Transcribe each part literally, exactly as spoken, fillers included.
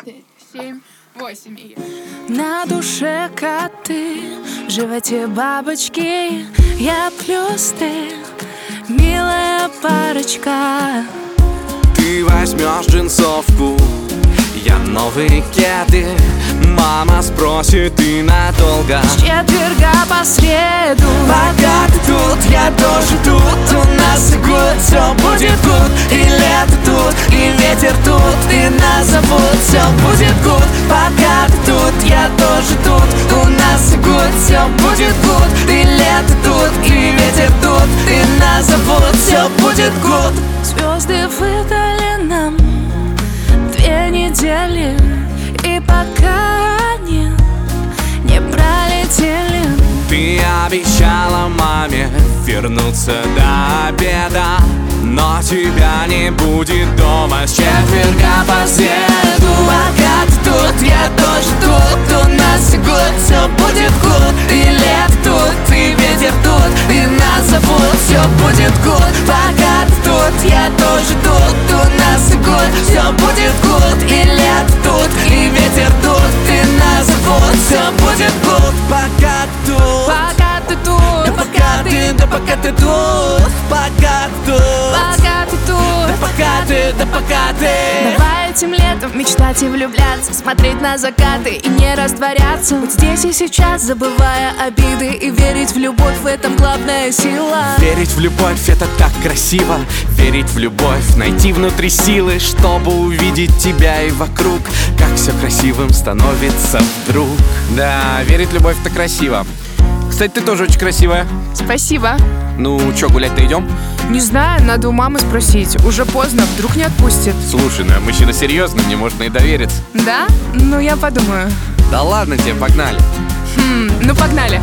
семь, восемь и... На душе коты, в животе бабочки, я плюс ты, милая парочка. Ты возьмешь джинсовку, я новые кеды. Мама спросит, и надолго. С четверга по среду. Пока ты тут, я тоже тут. У нас и год, все будет гуд. И лето тут, и ветер тут, и нас зовут, все будет гуд. Пока ты тут, я тоже тут. У нас и год, все будет гуд. И лето тут, и ветер тут, и нас зовут, все будет гуд. Звезды выдали нам две недели, и пока они не пролетели. Ты обещала маме вернуться до обеда, но тебя не будет дома с четверга по среду. Пока ты тут, я тоже тут. У нас и год, все будет гуд. И лето тут, и ветер тут, и нас зовут, все будет гуд. Пока ты тут, я тоже тут. У нас и год, все будет гуд. И лето тут, и ветер тут, и нас зовут, все будет гуд. Пока ты тут, Пока ты тут, да пока ты, да пока ты тут, пока ты тут, пока ты тут, да пока ты, да пока ты. давай этим летом мечтать и влюбляться, смотреть на закаты и не растворяться. Вот здесь и сейчас, забывая обиды, и верить в любовь, в этом главная сила. Верить в любовь — это так красиво. Верить в любовь, найти внутри силы, чтобы увидеть тебя и вокруг, как все красивым становится вдруг. Да, верить в любовь — это красиво. Кстати, ты тоже очень красивая. Спасибо. Ну, чё, гулять-то идем? Не знаю, надо у мамы спросить. Уже поздно, вдруг не отпустит. Слушай, ну я мужчина серьезный, мне можно и довериться. Да? Ну, я подумаю. Да ладно тебе, погнали. Хм, ну погнали.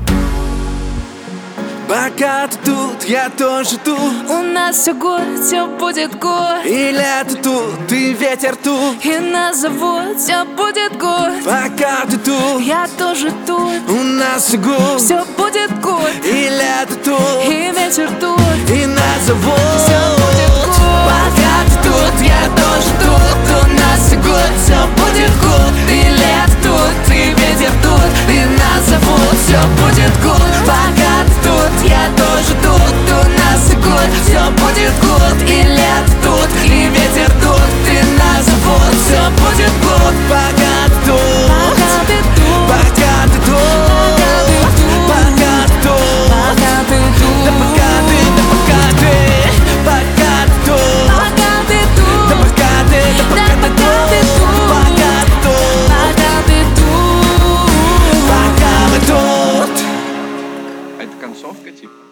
Пока ты тут, я тоже тут. У нас все год, все будет год. И лето тут, и ветер тут. И нас зовут, все будет год. Пока ты тут, Я тоже тут, у нас и год. все будет год. И лето тут, И ветер тут, и нас зовут, все будет год. пока ты тут, я тоже тут. У нас и год, все будет гуд. И лето тут, и ветер тут, и нас зовут, все будет гуд. Пока ты тут, я тоже тут. У нас и год, все будет гуд. И лето тут, и ветер тут, и нас зовут, все будет гуд. Пока ты тут, Пока ты тут, пока ты тут, пока ты тут, пока ты тут, да пока ты, да пока ты, пока ты тут, пока ты тут, да пока ты, да пока ты тут, пока ты тут, пока ты тут, пока вы тут. А это концовка, типа?